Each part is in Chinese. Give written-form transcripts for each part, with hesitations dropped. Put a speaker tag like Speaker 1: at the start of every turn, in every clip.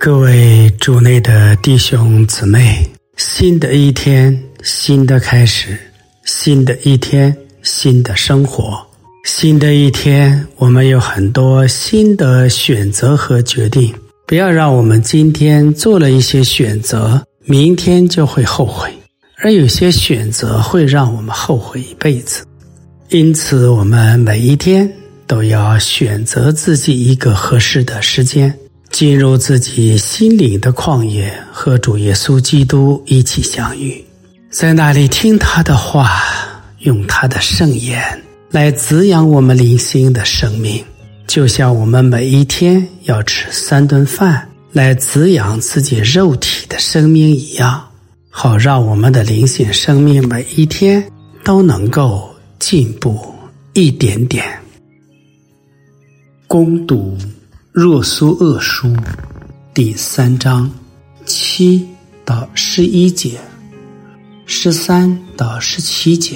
Speaker 1: 各位主内的弟兄姊妹，新的一天，新的开始，新的一天，新的生活，新的一天，我们有很多新的选择和决定。不要让我们今天做了一些选择，明天就会后悔，而有些选择会让我们后悔一辈子。因此，我们每一天都要选择自己一个合适的时间，进入自己心灵的旷野，和主耶稣基督一起相遇，在那里听他的话，用他的圣言来滋养我们灵性的生命，就像我们每一天要吃3顿饭来滋养自己肉体的生命一样，好让我们的灵性生命每一天都能够进步一点点。攻读若苏厄书第3章7到11节，13到17节。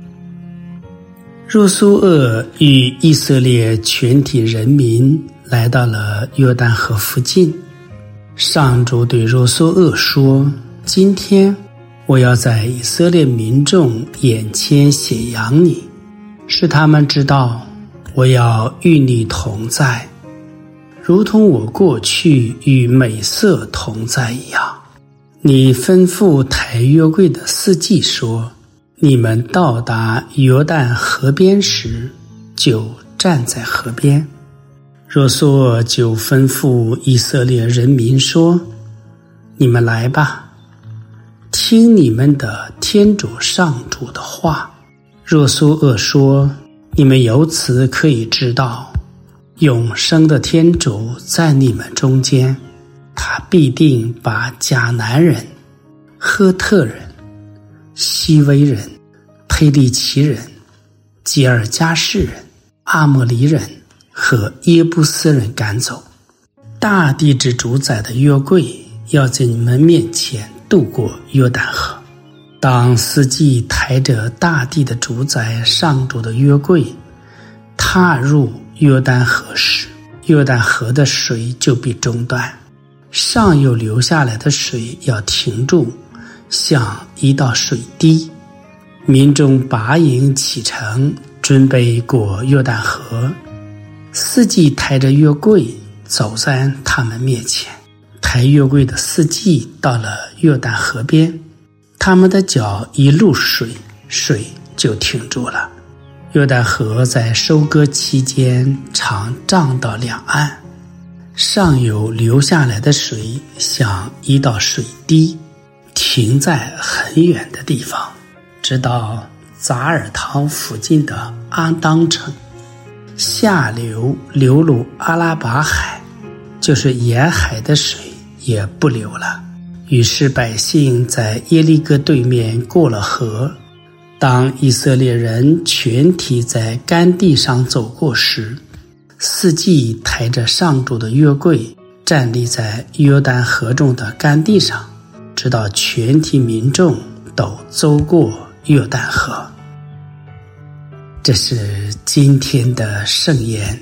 Speaker 1: 若苏厄与以色列全体人民来到了约旦河附近，上主对若苏厄说：今天我要在以色列民众眼前显扬你，使他们知道我要与你同在，如同我过去与美色同在一样。你吩咐抬约柜的司祭说，你们到达约旦河边时，就站在河边。若苏厄就吩咐以色列人民说，你们来吧，听你们的天主上主的话。若苏厄说，你们由此可以知道，永生的天主在你们中间，他必定把迦南人、赫特人、西威人、佩利奇人、吉尔加士人、阿摩利人和耶布斯人赶走。大地之主宰的约柜要在你们面前渡过约旦河。当司祭抬着大地的主宰上主的约柜踏入约旦河时，约旦河的水就被中断，上游流下来的水要停住，像一道水滴。民众拔营启程，准备过约旦河。司祭抬着约柜走在他们面前。抬约柜的司祭到了约旦河边，他们的脚一入水，水就停住了。约旦河在收割期间常涨到两岸，上游流下来的水像一道水滴，停在很远的地方，直到扎尔陶附近的阿当城。下流流入阿拉巴海，就是沿海的水也不流了。于是百姓在耶利哥对面过了河。当以色列人全体在干地上走过时，司祭抬着上主的约柜站立在约旦河中的干地上，直到全体民众都走过约旦河。这是今天的圣言。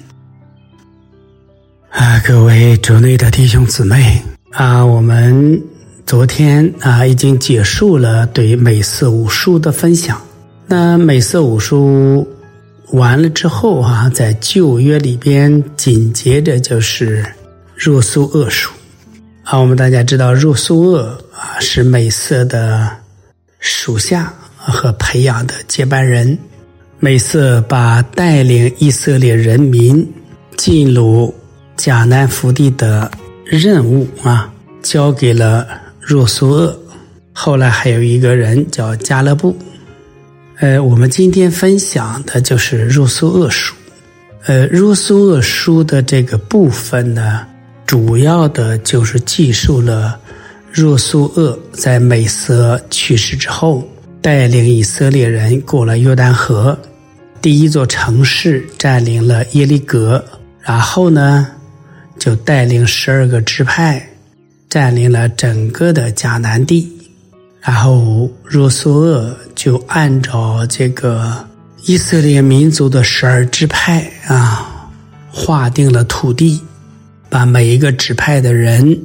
Speaker 1: 各位主内的弟兄姊妹，我们昨天已经结束了对美色5书的分享。那美色5书完了之后在旧约里边紧接着就是若苏厄书。我们大家知道若苏厄是美色的属下和培养的接班人。美色把带领以色列人民进入迦南福地的任务交给了若苏厄。后来还有一个人叫加勒布。我们今天分享的就是若苏厄书。若苏厄书的这个部分呢，主要的就是记述了若苏厄在美色去世之后，带领以色列人过了约旦河，第一座城市占领了耶利哥，然后呢就带领12个支派占领了整个的迦南地。然后若苏厄就按照这个以色列民族的12支派划定了土地，把每一个支派的人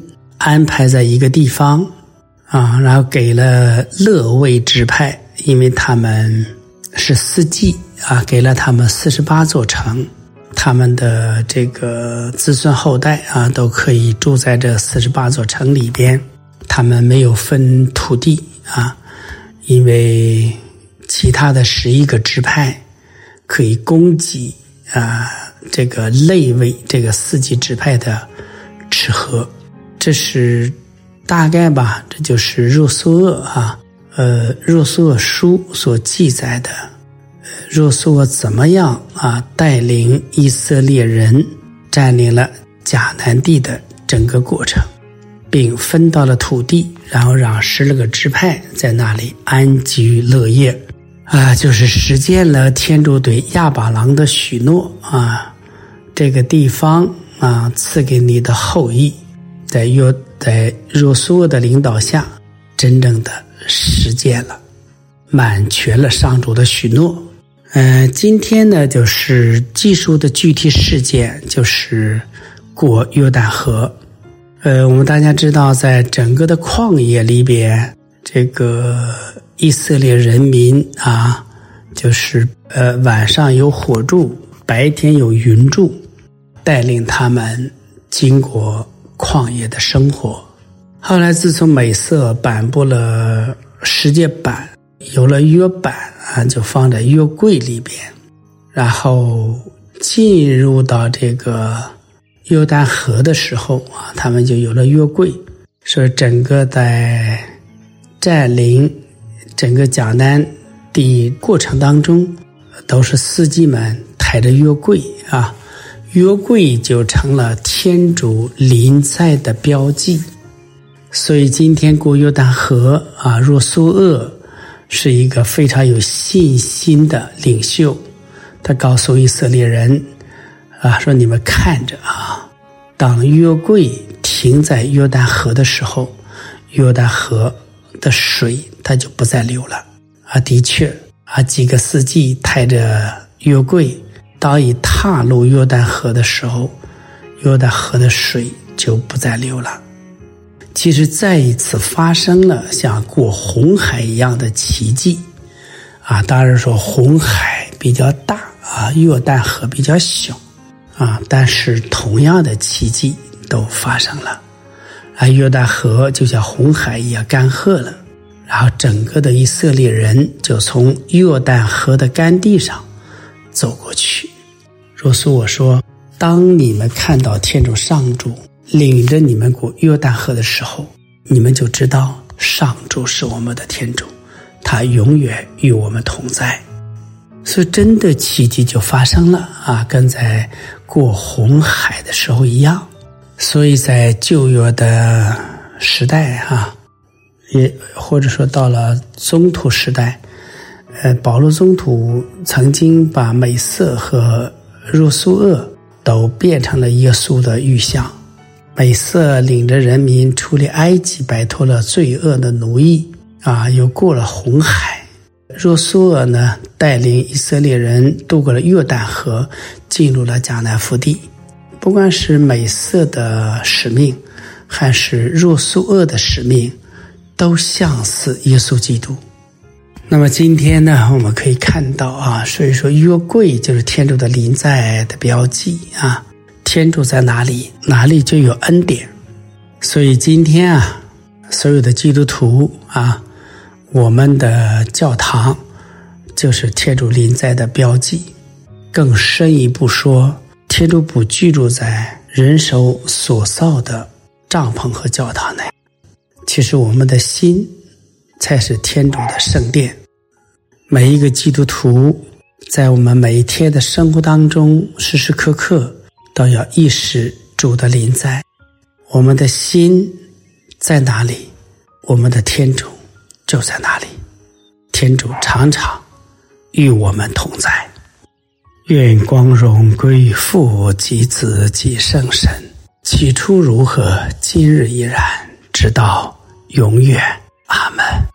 Speaker 1: 安排在一个地方啊，然后给了勒位支派，因为他们是四季啊，给了他们48座城，他们的这个子孙后代啊都可以住在这48座城里边。他们没有分土地啊，因为其他的11个支派可以供给啊这个类位这个4级支派的吃喝。这是大概吧，这就是若苏厄啊若苏厄书所记载的若苏厄怎么样啊带领以色列人占领了迦南地的整个过程，并分到了土地，然后让12个支派在那里安居乐业啊，就是实践了天主对亚巴郎的许诺啊，这个地方啊赐给你的后裔，在若苏厄的领导下真正的实践了，满全了上主的许诺。今天呢就是记述的具体事件，就是过约旦河。我们大家知道，在整个的旷野里边，这个以色列人民啊，就是晚上有火柱，白天有云柱，带领他们经过旷野的生活。后来自从美色颁布了世界版，有了约版啊，就放在约柜里边，然后进入到这个约旦河的时候啊，他们就有了约柜。所以整个在占领整个迦南地过程当中，都是司机们抬着约柜啊，约柜就成了天主临在的标记。所以今天过约旦河啊，若苏厄是一个非常有信心的领袖，他告诉以色列人啊，说你们看着啊，当约柜停在约旦河的时候，约旦河的水它就不再流了啊。的确啊，几个司机抬着约柜，当一踏入约旦河的时候，约旦河的水就不再流了。其实再一次发生了像过红海一样的奇迹啊。当然说红海比较大啊，约旦河比较小啊，但是同样的奇迹都发生了啊。约旦河就像红海一样干涸了，然后整个的以色列人就从约旦河的干地上走过去。若苏我说，当你们看到天主上主领着你们过约旦河的时候，你们就知道上主是我们的天主，他永远与我们同在。所以真的奇迹就发生了啊，跟在过红海的时候一样。所以在旧约的时代啊，也或者说到了宗徒时代，保罗宗徒曾经把美色和若苏厄都变成了耶稣的预像。美色领着人民出离埃及，摆脱了罪恶的奴役啊，又过了红海。若苏厄呢，带领以色列人渡过了约旦河，进入了迦南福地。不管是美色的使命还是若苏厄的使命，都相似耶稣基督。那么今天呢，我们可以看到啊，所以说约柜就是天主的临在的标记啊。天主在哪里，哪里就有恩典。所以今天啊，所有的基督徒啊，我们的教堂就是天主临在的标记。更深一步说，天主不居住在人手所造的帐篷和教堂内，其实我们的心才是天主的圣殿。每一个基督徒在我们每一天的生活当中，时时刻刻都要意识主的临在。我们的心在哪里，我们的天主就在哪里。天主常常与我们同在。愿光荣归于父及子及圣神，起初如何，今日依然，直到永远。阿们。